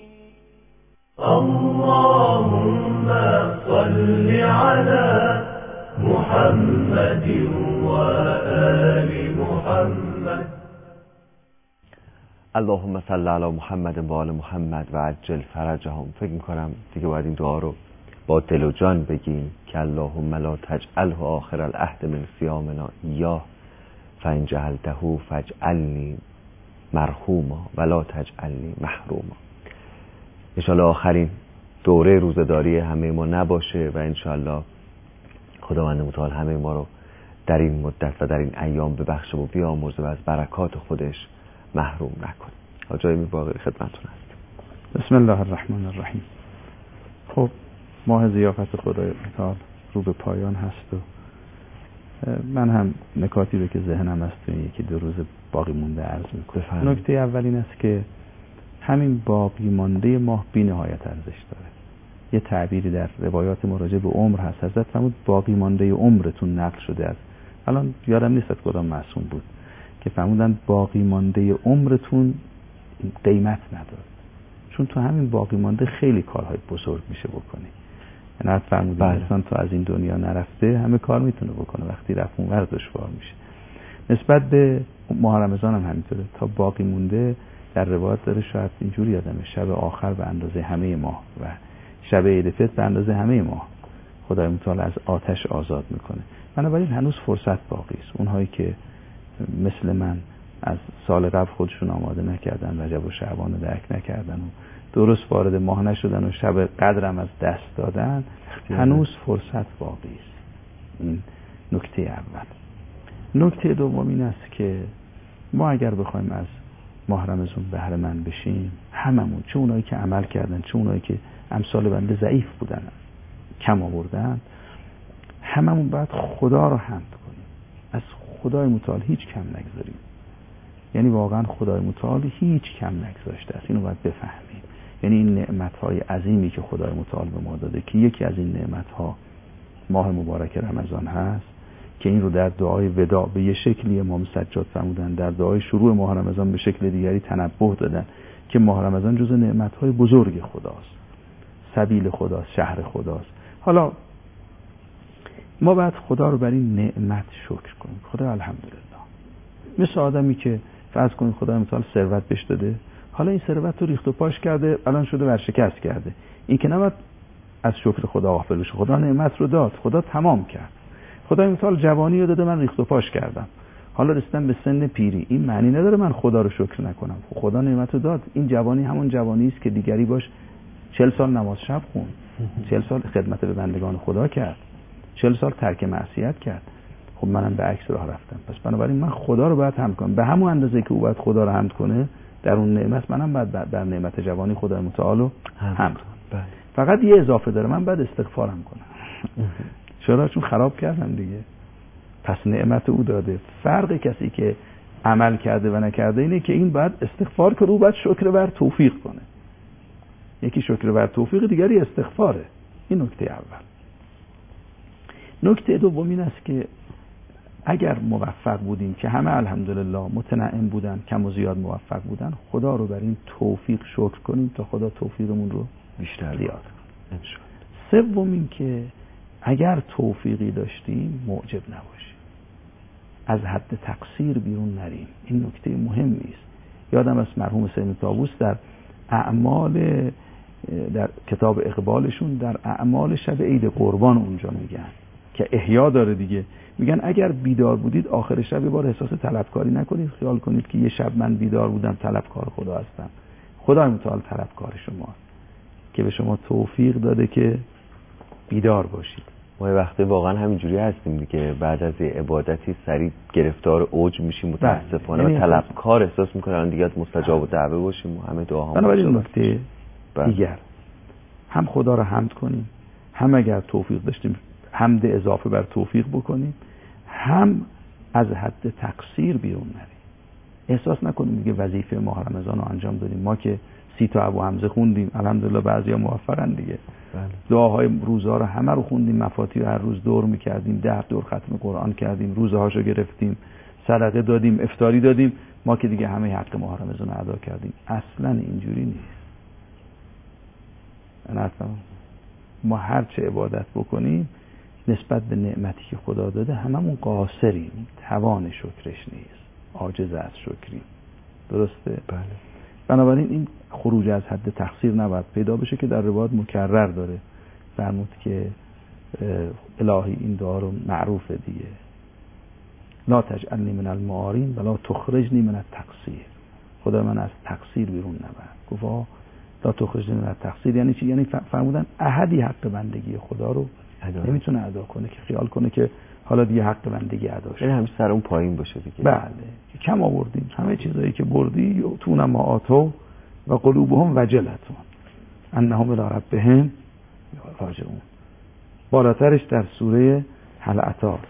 اللهم صل على محمد وآل محمد. اللهم صل علی محمد و آل محمد و عجل فرجهم. فکر میکنم دیگه باید این دعا رو با دل و جان بگیم که اللهم لا تجعله آخر العهد من صيامنا ایاه فإن جعلته فاجعلنی مرحوما ولا تجعلنی محروما. انشاءالله آخرین دوره روزداری همه ما نباشه و انشاءالله خداوند متعال همه ما رو در این مدت و در این ایام ببخشه و بیامرزه و از برکات خودش محروم نکنه. حاج آقای باقری خدمتتون هست. بسم الله الرحمن الرحیم. خب ماه ضیافت خدای متعال رو به پایان هست و من هم نکاتی رو که ذهنم هست تو یکی دو روز باقی مونده عرض میکنم. نکته اول این است که همین باقی مانده ماه بی نهایت ارزش داره. یه تعبیری در روایات مراجع به عمر هست، حضرت فرمود باقی مانده عمرتون نقل شده است. الان یادم نیست کدام معصوم بود که فرمودن باقی مانده عمرتون قیمت نداره، چون تو همین باقی مانده خیلی کارهای بزرگ میشه بکنی. یعنی فرمودن انسان تو از این دنیا نرفته همه کار میتونه بکنه، وقتی رفت اونور دشوار میشه. نسبت به ماه رمضان هم همینطوره، تا باقی مونده در روایت داره، شاید اینجوری یادمه شب آخر به اندازه همه ماه و شب عید فطر به اندازه همه ماه خدای متعال از آتش آزاد میکنه. بنابراین هنوز فرصت باقی است. اونهایی که مثل من از سال قبل خودشون آماده نکردن، رجب و شعبان رو درک نکردن و درست وارد ماه نشدن و شب قدرم از دست دادن، هنوز فرصت باقی است. این نکته اول. نکته دوم این است که ما اگر بخوایم از ماه رمضان بهره مند بشیم، هممون، چه اونایی که عمل کردن چه اونایی که امثال بنده ضعیف بودن کم آوردن، هممون باید خدا رو حمد کنیم، از خدای متعال هیچ کم نگذاریم. یعنی واقعا خدای متعال هیچ کم نگذاشته است، اینو باید بفهمیم. یعنی این نعمت‌های عظیمی که خدای متعال به ما داده، که یکی از این نعمت‌ها ماه مبارک رمضان هست، که این رو در دعای وداع به یه شکلی امام سجاد فرمودن، در دعای شروع ماه رمضان به شکل دیگری تنبه دادن که ماه رمضان جزو نعمت‌های بزرگ خداست، سبیل خداست، شهر خداست. حالا ما باید خدا رو بر این نعمت شکر کنیم. خدا الحمدلله. مثل آدمی که فرض کنید خدای متعال ثروت بهش داده، حالا این ثروت رو ریخت و پاش کرده، الان شده ورشکست کرده. این که نباید از شکر خدا غافل بشه. خدا نعمت رو داد، خدا تمام کرد. خدای متعال جوانی رو داده، من ریخت و پاش کردم، حالا رسیدم به سن پیری. این معنی نداره من خدا رو شکر نکنم. خدا نعمت رو داد. این جوانی همون جوانی است که دیگری باش 40 سال نماز شب خوند، 40 سال خدمت به بندگان خدا کرد، 40 سال ترک معصیت کرد. خب منم به عکس راه رفتم. پس بنابراین من خدا رو باید حمد کنم. به همون اندازه که او باید خدا رو حمد کنه در اون نعمت، منم باید در نعمت جوانی خدای متعال رو حمد کنم. فقط یه اضافه داره، من باید استغفارم کنم. چرا؟ چون خراب کردم دیگه. پس نعمت او داده. فرق کسی که عمل کرده و نکرده اینه که این باید استغفار کنه، او باید شکر بر توفیق کنه. یکی شکر بر توفیق، دیگری استغفاره. این نکته اول. نکته دوم این است که اگر موفق بودیم، که همه الحمدلله متنعم بودن، کم و زیاد موفق بودن، خدا رو بر این توفیق شکر کنیم تا خدا توفیقمون رو بیشتر زیاد کنه. سوم این که اگر توفیقی داشتیم معجب نباشیم، از حد تقصیر بیرون نریم. این نکته مهمی است. یادم از مرحوم سید طاووس در اعمال، در کتاب اقبالشون در اعمال شب عید قربان اونجا میگن که احیا داره دیگه، میگن اگر بیدار بودید آخر شب یه بار احساس طلبکاری نکنید، خیال کنید که یه شب من بیدار بودم طلبکار خدا هستم. خدای متعال طلبکار شماست که به شما توفیق داده که بیدار باشید. ما وقتی واقعا همینجوری هستیم دیگه، بعد از یه عبادتی سریع گرفتار اوج میشیم متاسفانه و طلبکار احساس میکنن دیگه مستجاب و دعوه باشیم و همه دعاها. بنابراین نکته دیگر، هم خدا رو حمد کنیم، هم اگر توفیق داشتیم حمد اضافه بر توفیق بکنیم، هم از حد تقصیر بیرون نریم. احساس نکنیم دیگه وظیفه ماه رمضان رو انجام دادیم. ما که 30 تا ابو حمزه خوندیم، الحمدلله بعضیا موفقن دیگه. دعاهای روزا رو همه رو خوندیم، مفاتیح هر روز دور میکردیم، 10 دور ختم قرآن کردیم، روزه هاشو گرفتیم، صدقه دادیم، افطاری دادیم. ما که دیگه همه حق ماه رمضان رو ادا کردیم. اصلا اینجوری نیست. ما هر چه عبادت بکنیم نسبت به نعمتی که خدا داده هممون قاصریم، توان شکرش نیست، عاجز از شکریم. درسته؟ بله. بنابراین این خروج از حد تقصیر نباید پیدا بشه که در روایات مکرر داره فرمود که الهی این دعا رو معروفه دیگه، لا تجعلنی من المعارین ولا تخرجنی من التقصیر. خدا من از تقصیر بیرون نبر. گفت لا تخرجنی من التقصیر یعنی چی؟ یعنی فرمودن احدی حق بندگی خدا رو نمیتونه ادا کنه که خیال کنه که حالا دیگه حق بندگی ادا شد. یعنی همیشه سر اون پایین باشه دیگه. بله کم آوردیم، همه چیزایی که بردی یؤتون ما آتوا و قلوبهم وجلتون انهم الی ربهم راجعون. بالاترش در سوره هل اتاست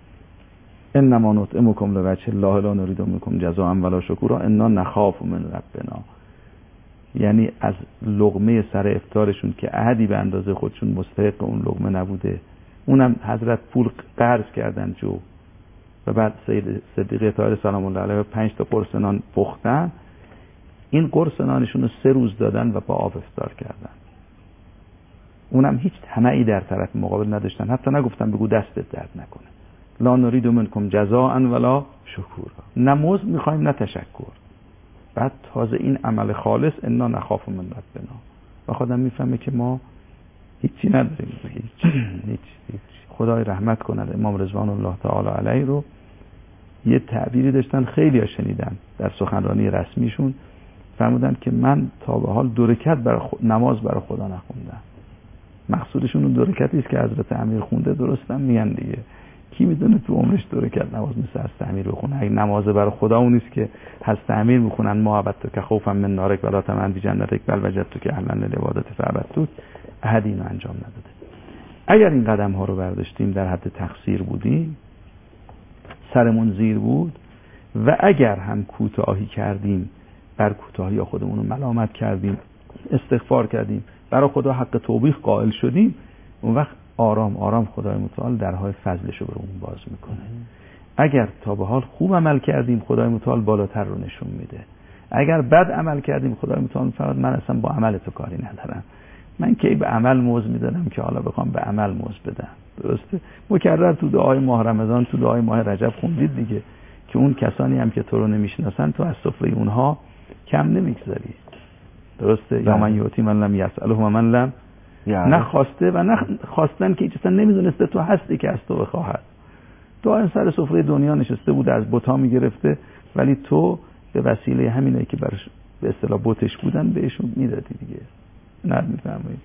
انما نطعمکم لوجه الله لا نرید منکم جزاء ولا شکورا انا نخاف من ربنا. یعنی از لقمه سر افطارشون که عهدی به اندازه خودشون مستحق اون لقمه نبوده، اونم حضرت پول قرض کردن جو و بعد سید صدیقه طاهر سلام الله علیه 5 تا قرص نان پختن، این قرص نانشون رو 3 روز دادن و با آب افطار کردن. اونم هیچ طمعی در طرف مقابل نداشتن، حتی نگفتن بگو دستت درد نکنه. لا نرید منکم جزاء ولا شکورا، نه مزد میخوایم نه تشکر. بعد تازه این عمل خالص انا نخاف من ربنا و خودم میفهمه که ما هیچی نداریم. هیچ. خدای رحمت کند امام رضوان الله تعالی علیه رو یه تعبیری داشتن خیلی ها شنیدن در سخنرانی رسمیشون، فرمودن که من تا به حال 2 رکعت نماز برای خدا نخوندم. مقصودشون اون 2 رکعتی است که حضرت امیر خونده، درستم میگن دیگه. کی میدونه تو عمرش 2 رکعت نماز مثل حضرت امیر بخونه؟ اگه نماز برای خدا اون نیست که حضرت امیر میخونن ما عبدت که خوفا من نارک ولا تمن بی جنتک بل وجدت که اهلا للعبادت فعبدت، احد اینو انجام نداده. اگر این قدم ها رو برداشتیم در حد تقصیر بودیم، سرمون زیر بود، و اگر هم کوتاهی کردیم بر کوتاهی خودمون رو ملامت کردیم، استغفار کردیم، برای خدا حق توبیخ قائل شدیم، اون وقت آرام آرام خدای متعال درهای فضلش رو برامون باز میکنه. اگر تا به حال خوب عمل کردیم خدای متعال بالاتر رو نشون میده. اگر بد عمل کردیم خدای متعال فقط من اصلا با عمل تو کاری ندارم، من کی به عمل موز میدادم که حالا بخوام به عمل موز بدم. درسته؟ مکرر تو دعای ماه رمضان، تو دعای ماه رجب خوندید دیگه که اون کسانی هم که تو رو نمیشناسن تو از سفره اونها کم نمیگذاری. درسته؟ یا من یوتی من لم یسأله و من لم نه خواسته و نه خواستن که اصلا نمیدونسته تو هستی که از تو بخواهد. تو این سر سفره دنیا نشسته بود از بت‌ها میگرفته، ولی تو به وسیله همینایی که برش به اصطلاح بتش بودن بهشون میدادی دیگه. نه میفهمید؟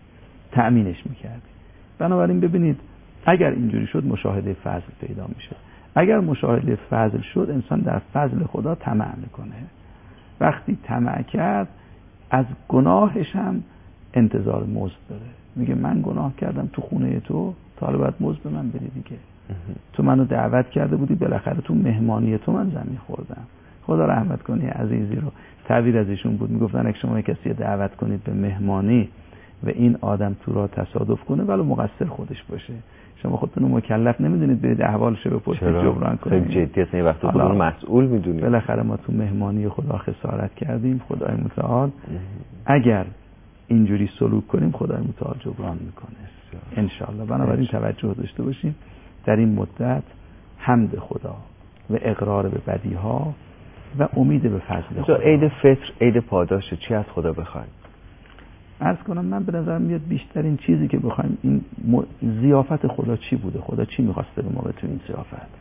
تأمینش میکردی. بنابراین ببینید اگر اینجوری شد مشاهده فضل پیدا میشه. اگر مشاهده فضل شد انسان در فضل خدا طمع میکنه. وقتی طمع کرد از گناهش هم انتظار مزد داره. میگه من گناه کردم تو خونه تو، تا حالا باید مزد به من بدی دیگه. تو منو دعوت کرده بودی، بالاخره تو مهمانی تو من زمین خوردم. خدا رحمت کنه عزیزی رو. تعبیر از ایشون بود، میگفتن اگه شما کسی دعوت کنید به مهمانی و این آدم تو را تصادف کنه ولو مقصر خودش باشه، شما خودتون مکلف نمیدونید برید احوالش رو بپرسید جبران کنید. خیلی جدی است این وقت خودمون مسئول میدونید. بالاخره ما تو مهمانی خدا خسارت کردیم. خدای متعال اگر اینجوری سلوک کنیم خدای متعال جبران میکنه ان شاء الله. بنابراین توجه داشته باشیم در این مدت حمد خدا و اقرار به بدیها و امید به فضل خدا. عید فطر عید پاداشه، چی از خدا بخوایم؟ عرض کنم من به نظرم میاد بیشترین چیزی که بخوایم این ضیافت خدا چی بوده، خدا چی میخواسته به ما به تو این ضیافت.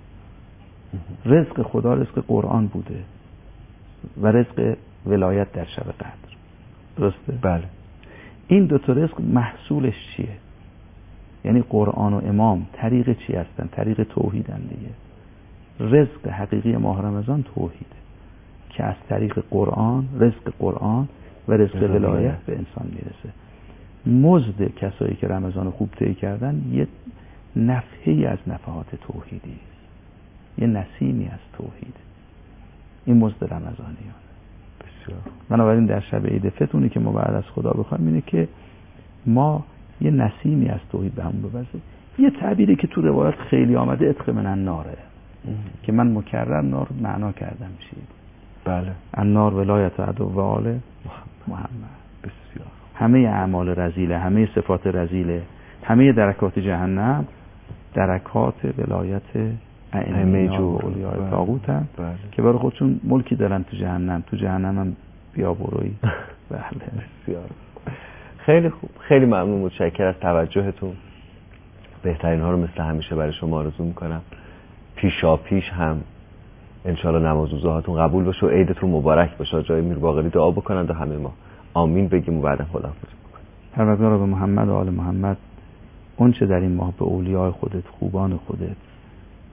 رزق خدا رزق قرآن بوده و رزق ولایت در شب قدر. درسته؟ بله. این 2 تا رزق محصولش چیه؟ یعنی قرآن و امام طریق چی هستن؟ طریق توحیدن دیگه. رزق حقیقی ماه رمضان توحیده که از طریق قرآن، رزق قرآن و رزق ولایت به انسان میرسه. مزد کسایی که رمضان خوب طی کردن یه نفحه‌ای از نفحات توحیدی است، یه نسیمی از توحید. این مزد رمضانیان. بسیار. بنابراین در شب عید فطر اونی که ما بعد از خدا بخوایم اینه که ما یه نسیمی از توحید به هم ببریم. یه تعبیری که تو روایات خیلی آمده اتق من الناره که من مکرر نار معنا کردم چی؟ بله. النار ولایت عدو و آل محمد. بسیار. همه اعمال رذیله، همه صفات رذیله، همه درکات جهنم درکات ولایت ائمه و اولیاء طاغوت هم که برای خودشون ملکی دارن تو جهنم. تو جهنم هم بیا بروی. بله. بسیار. خیلی خوب. خیلی ممنون، متشکرم از توجهتون. بهترین ها رو مثل همیشه برای شما آرزو میکنم. پیش هم انشالله نماز روزهاتون قبول باشه و عیدتون مبارک باشه. جای میر باقری دعا بکنند و همه ما آمین بگیم و بعدم خداحافظی بکنیم. پروردگارا به محمد و آل محمد اون چه در این ماه به اولیاء خودت، خوبان خودت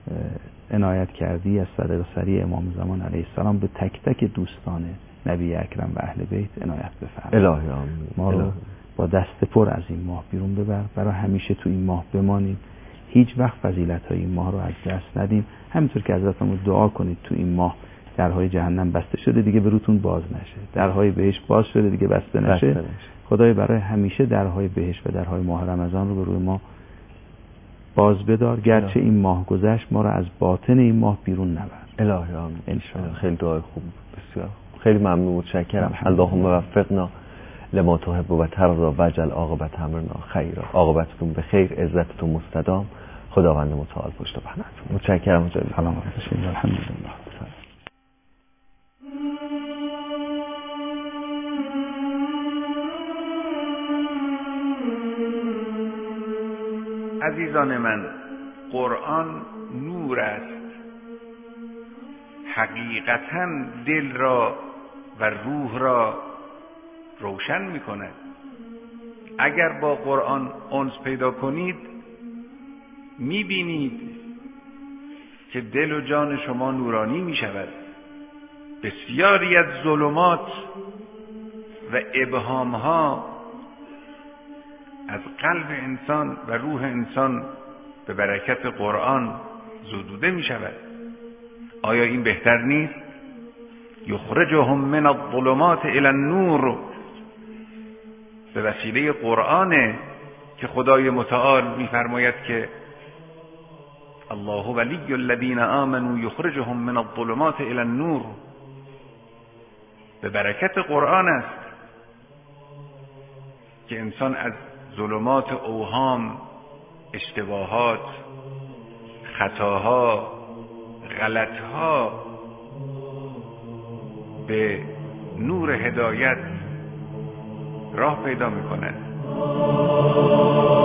عنایت کردی از صدق سری امام زمان علیه السلام به تک تک دوستان نبی اکرم و اهل بیت عنایت بفرما. الهی آمین. ما رو با دست پر از این ماه بیرون ببر، برای همیشه تو این ماه بمانیم، هیچ وقت فضیلت‌های این ماه رو از دست ندیم. همینطور که حضرتمون دعا کنید تو این ماه درهای جهنم بسته شده دیگه به روتون باز نشه، درهای بهشت باز شده دیگه بسته نشه. خدای برای همیشه درهای بهشت و درهای ماه رمضان رو به روی ما باز بدار، گرچه این ماه گذشت ما رو از باطن این ماه بیرون نبر. الهی آمین. انشاءالله. خیلی دعای خوب، بسیار خیلی ممنون، متشکرم. اللهم وفقنا لما تحب و ترضى وجل عاقبت امرنا خیرا. عاقبتتون به خیر، عزتتون مستدام، خداوند متعال پشت و پناهتون. متشکرم. سلام علیکم. الحمدلله. عزیزان من، قرآن نور است، حقیقتاً دل را و روح را روشن می کند. اگر با قرآن انس پیدا کنید می بینید که دل و جان شما نورانی می شود. بسیاری از ظلمات و ابهامها از قلب انسان و روح انسان به برکت قرآن زدوده می شود. آیا این بهتر نیست؟ یخرجهم من الظلمات الی النور، به وسیله قرآن که خدای متعال می‌فرماید که الله ولی الذین آمنوا یخرجهم من الظلمات الی النور. به برکت قرآن است که انسان از ظلمات اوهام، اشتباهات، خطاها، غلطها به نور هدایت راه پیدا می‌کند.